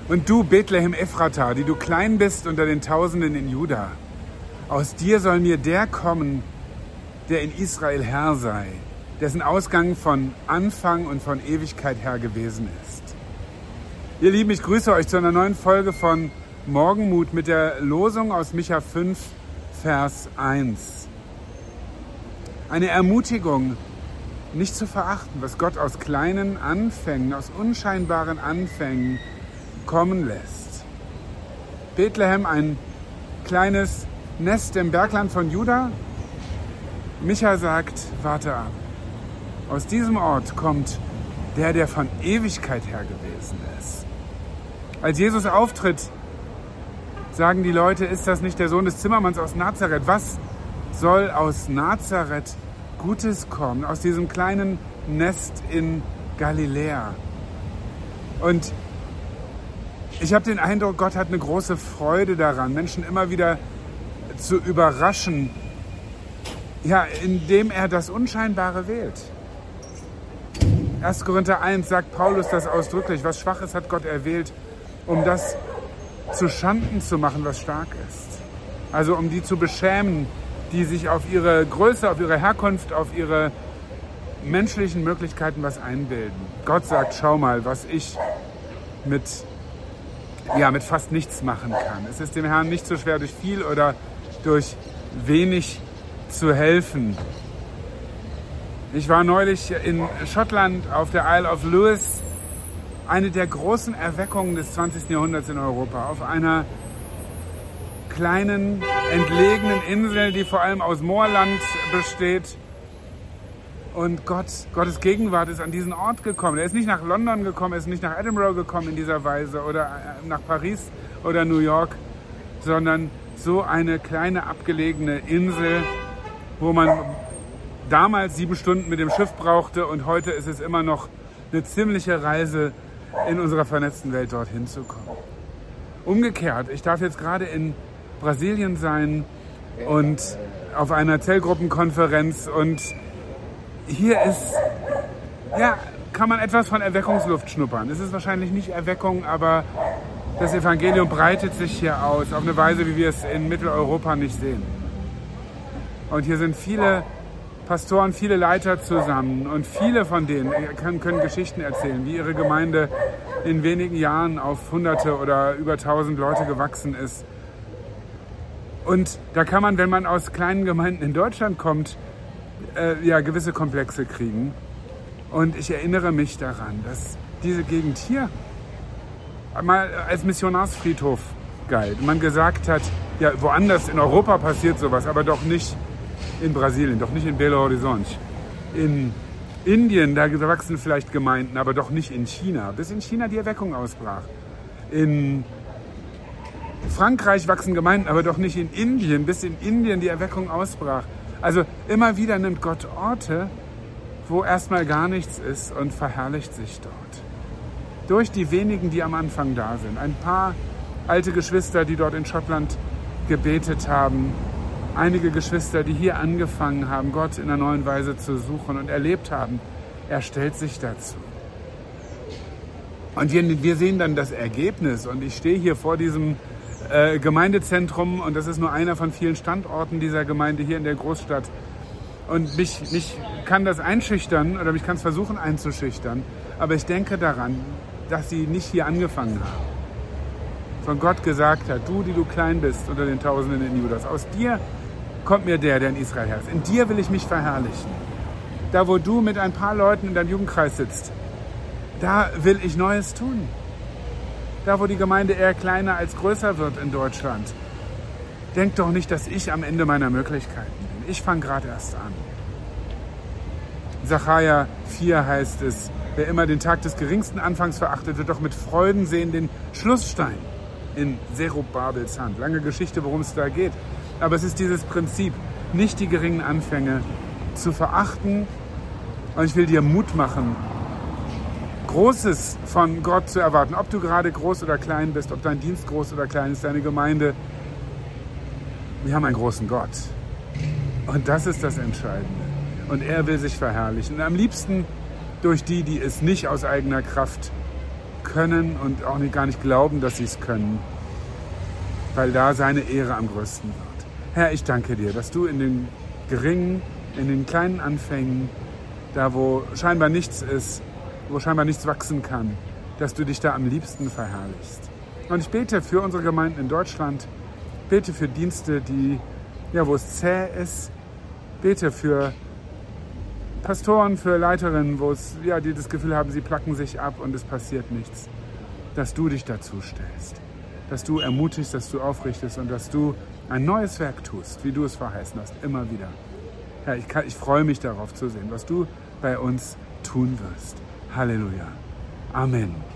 Und du, Bethlehem Ephrata, die du klein bist unter den Tausenden in Juda, aus dir soll mir der kommen, der in Israel Herr sei, dessen Ausgang von Anfang und von Ewigkeit her gewesen ist. Ihr Lieben, ich grüße euch zu einer neuen Folge von Morgenmut mit der Losung aus Micha 5, Vers 1. Eine Ermutigung, nicht zu verachten, was Gott aus kleinen Anfängen, aus unscheinbaren Anfängen kommen lässt. Bethlehem, ein kleines Nest im Bergland von Juda. Micha sagt, warte ab. Aus diesem Ort kommt der von Ewigkeit her gewesen ist. Als Jesus auftritt, sagen die Leute, ist das nicht der Sohn des Zimmermanns aus Nazareth? Was soll aus Nazareth Gutes kommen, aus diesem kleinen Nest in Galiläa? Und ich habe den Eindruck, Gott hat eine große Freude daran, Menschen immer wieder zu überraschen, ja, indem er das Unscheinbare wählt. 1. Korinther 1 sagt Paulus das ausdrücklich, was Schwaches hat Gott erwählt, um das zu Schanden zu machen, was stark ist. Also um die zu beschämen, die sich auf ihre Größe, auf ihre Herkunft, auf ihre menschlichen Möglichkeiten was einbilden. Gott sagt, schau mal, was ich mit fast nichts machen kann. Es ist dem Herrn nicht so schwer, durch viel oder durch wenig zu helfen. Ich war neulich in Schottland auf der Isle of Lewis, eine der großen Erweckungen des 20. Jahrhunderts in Europa, auf einer kleinen, entlegenen Insel, die vor allem aus Moorland besteht. Und Gottes Gegenwart ist an diesen Ort gekommen. Er ist nicht nach London gekommen, er ist nicht nach Edinburgh gekommen in dieser Weise oder nach Paris oder New York, sondern so eine kleine abgelegene Insel, wo man damals 7 Stunden mit dem Schiff brauchte und heute ist es immer noch eine ziemliche Reise in unserer vernetzten Welt dorthin zu kommen. Umgekehrt, ich darf jetzt gerade in Brasilien sein und auf einer Zellgruppenkonferenz und hier kann man etwas von Erweckungsluft schnuppern. Es ist wahrscheinlich nicht Erweckung, aber das Evangelium breitet sich hier aus auf eine Weise, wie wir es in Mitteleuropa nicht sehen. Und hier sind viele Pastoren, viele Leiter zusammen und viele von denen können Geschichten erzählen, wie ihre Gemeinde in wenigen Jahren auf Hunderte oder über 1000 Leute gewachsen ist. Und da kann man, wenn man aus kleinen Gemeinden in Deutschland kommt, gewisse Komplexe kriegen. Und ich erinnere mich daran, dass diese Gegend hier mal als Missionarsfriedhof galt. Man gesagt hat, ja, woanders in Europa passiert sowas, aber doch nicht in Brasilien, doch nicht in Belo Horizonte. In Indien, da wachsen vielleicht Gemeinden, aber doch nicht in China. Bis in China die Erweckung ausbrach. In Frankreich wachsen Gemeinden, aber doch nicht in Indien, bis in Indien die Erweckung ausbrach. Also immer wieder nimmt Gott Orte, wo erstmal gar nichts ist und verherrlicht sich dort. Durch die wenigen, die am Anfang da sind. Ein paar alte Geschwister, die dort in Schottland gebetet haben. Einige Geschwister, die hier angefangen haben, Gott in einer neuen Weise zu suchen und erlebt haben. Er stellt sich dazu. Und wir sehen dann das Ergebnis. Und ich stehe hier vor diesem Gemeindezentrum und das ist nur einer von vielen Standorten dieser Gemeinde hier in der Großstadt. Und mich kann das einschüchtern oder mich kann es versuchen einzuschüchtern. Aber ich denke daran, dass sie nicht hier angefangen haben. Von Gott gesagt hat, du, die du klein bist unter den Tausenden in Judas, aus dir kommt mir der in Israel herrscht. In dir will ich mich verherrlichen. Da, wo du mit ein paar Leuten in deinem Jugendkreis sitzt, da will ich Neues tun. Da, wo die Gemeinde eher kleiner als größer wird in Deutschland, denk doch nicht, dass ich am Ende meiner Möglichkeiten bin. Ich fange gerade erst an. Sacharja 4 heißt es, wer immer den Tag des geringsten Anfangs verachtet, wird doch mit Freuden sehen den Schlussstein in Zerubabels Hand. Lange Geschichte, worum es da geht. Aber es ist dieses Prinzip, nicht die geringen Anfänge zu verachten. Und ich will dir Mut machen, Großes von Gott zu erwarten. Ob du gerade groß oder klein bist, ob dein Dienst groß oder klein ist, deine Gemeinde. Wir haben einen großen Gott. Und das ist das Entscheidende. Und er will sich verherrlichen. Und am liebsten durch die es nicht aus eigener Kraft können und auch gar nicht glauben, dass sie es können, weil da seine Ehre am größten wird. Herr, ich danke dir, dass du in den geringen, in den kleinen Anfängen, da wo scheinbar nichts ist, wo scheinbar nichts wachsen kann, dass du dich da am liebsten verherrlichst. Und ich bete für unsere Gemeinden in Deutschland, bete für Dienste, wo es zäh ist, bete für Pastoren, für Leiterinnen, die das Gefühl haben, sie placken sich ab und es passiert nichts, dass du dich dazu stellst, dass du ermutigst, dass du aufrichtest und dass du ein neues Werk tust, wie du es verheißen hast, immer wieder. Herr, ich freue mich darauf zu sehen, was du bei uns tun wirst. Halleluja. Amen.